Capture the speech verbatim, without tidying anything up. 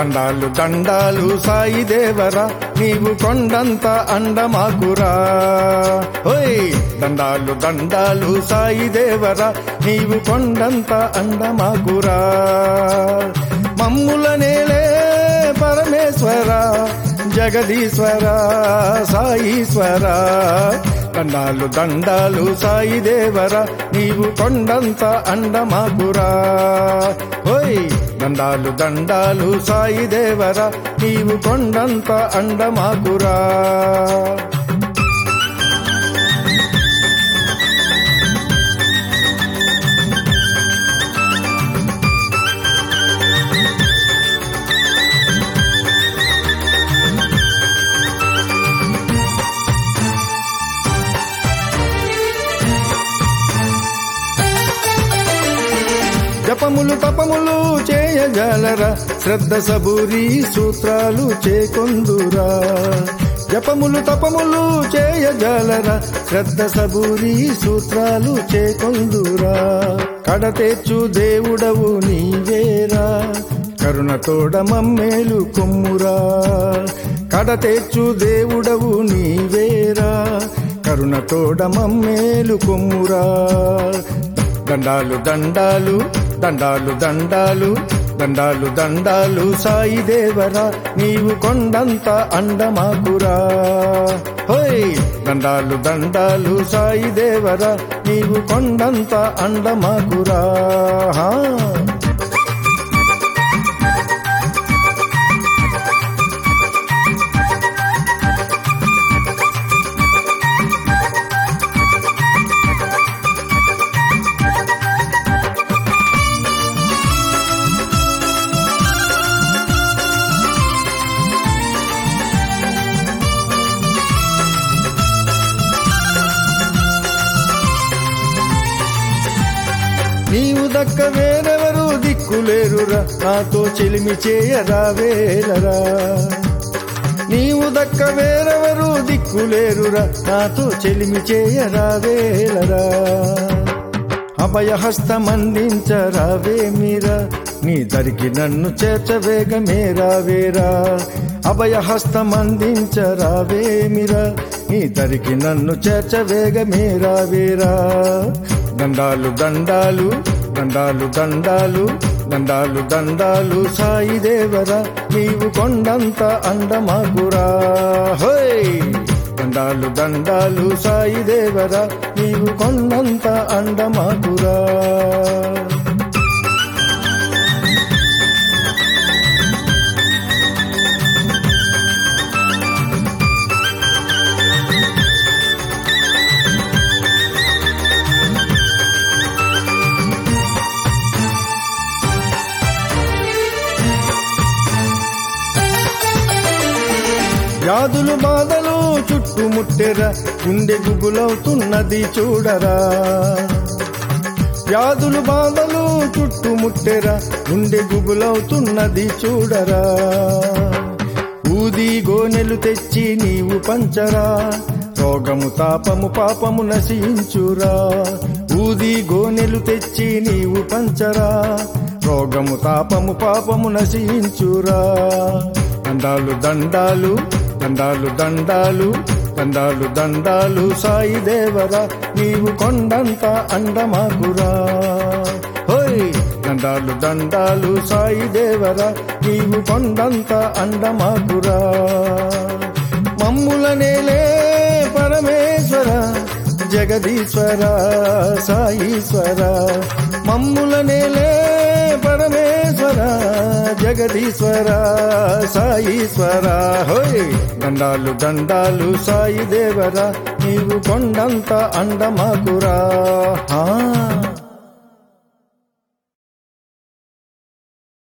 దండాలు దండాలు సాయి దేవరా నీవు కొండంత అండమాకురా. ఓయ్ దండాలు దండాలు సాయి దేవరా నీవు కొండంత అండమాకురా. మమ్ముల నేలే పరమేశ్వర జగదీశ్వర సాయీశ్వర. దండాలు దండాలు సాయి దేవరా నీవు కొండంత అండమాకురా. ఓయ్ దండాలు దండాలు సాయి దేవరా నీవు కొండంత అండమాకురా. జపములు తపములు చేయజాలరా శ్రద్ధ సబూరి సూత్రాలు చేకొందురా. జపములు తపములు చేయజాలరా శ్రద్ధ సబూరి సూత్రాలు చేకొందురా. కడతేచ్చు దేవుడవు నీవేరా కరుణతోడ మమ్మేలు కొమ్మురా. కడతేచ్చు దేవుడవు నీవేరా కరుణతోడ మమ్మేలు కొమ్మురా. దండాలు దండాలు దండాలు దండాలు దండాలు దండాలు సాయి దేవరా నీవు కొండంత అండమాకురా. హోయ్ దండాలు దండాలు సాయి దేవరా నీవు కొండంత అండమాకురా. నీవు దక్క వేరెవరు దిక్కులేరురా నాతో చెలిమి చేయరావేలరా. నీవు దక్క వేరెవరు దిక్కులేరురా నాతో చెలిమి చేయరావేలరా. అభయహస్తమందించరావేమిరా నీ దరికి నన్ను చేర్చవేగమేరావేరా. అభయహస్తమందించరావేమిరా నీ దరికి నన్ను చేర్చవేగమేరావేరా. దండాలు దండాలు దండాలు దండాలు దండాలు దండాలు సాయి దేవరా నీవు కొండంత అండమాకురా. హోయ్ దండాలు దండాలు సాయి దేవరా నీవు కొండంత అండమాకురా. వ్యాధులు బాధలు చుట్టుముట్టెరా గుండె గుబులవుతున్నది చూడరా. వ్యాధులు బాధలు చుట్టుముట్టెరా గుండె గుబులవుతున్నది చూడరా. ఊది గోనెలు తెచ్చి నీవు పంచరా రోగము తాపము పాపము నశించురా. ఊది గోనెలు తెచ్చి నీవు పంచరా రోగము తాపము పాపము నశించురా. దండాలు దండాలు దండాలు దండాలు దండాలు దండాలు సాయి దేవరా నీవు కొండంత అండమాకురా. హోయ్ దండాలు దండాలు సాయి దేవరా నీవు కొండంత అండమాకురా. మమ్ముల నేలే పరమేశ్వర జగదీశ్వర సాయీశ్వర. మమ్ముల నేలే పరమేశ్వర జగదీశ్వర సాయీశ్వర. హోయ్ దండాలు దండాలు సాయి దేవరా నీవు కొండంత అండమాకురా.